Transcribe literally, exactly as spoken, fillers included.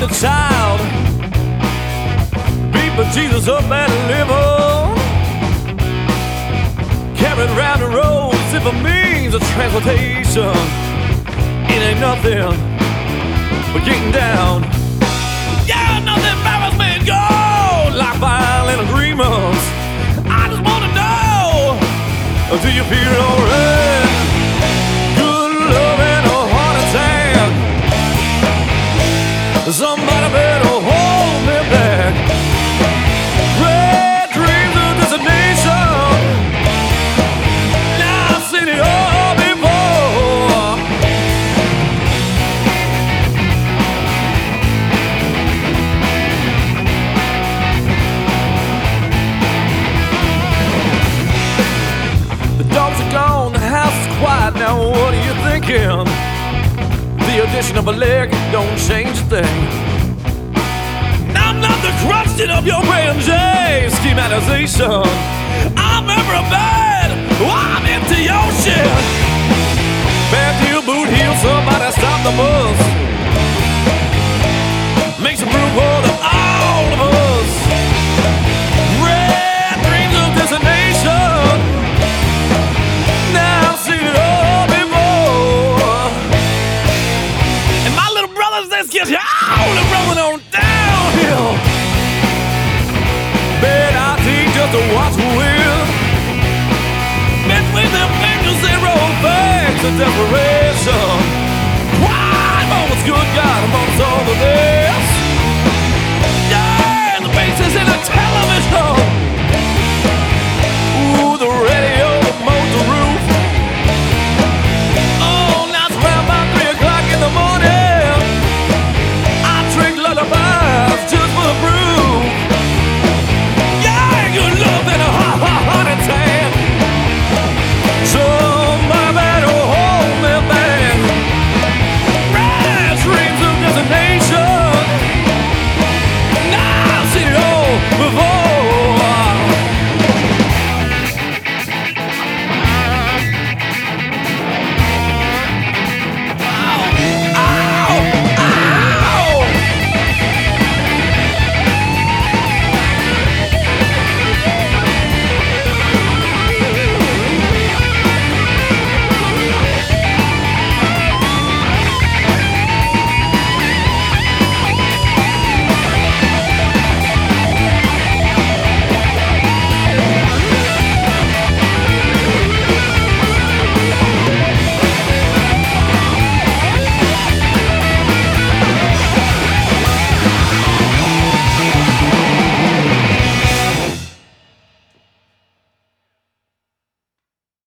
a child, beat my Jesus up and live on. Carried around the road as if it means of transportation. It ain't nothing but getting down. Yeah, nothing matters me go like violent agreements. I just wanna know, do you feel alright? Good love and a heart attack. Somebody better hold me back. Red dreams of destination. Now I've seen it all before. The dogs are gone, the house is quiet. Now what are you thinking? The addition of a leg don't change a thing. I'm not the crusting of your B M J schematization. I'm every bad, I'm empty ocean. Back to your boot heel, somebody stop the bus. Make some room for the all of us. Red dreams of destination. Now I've seen it all before. And my little brothers, let's get all the rolling on downhill. Bet I think just to watch the wheel. Between their fingers they roll bags of desperation.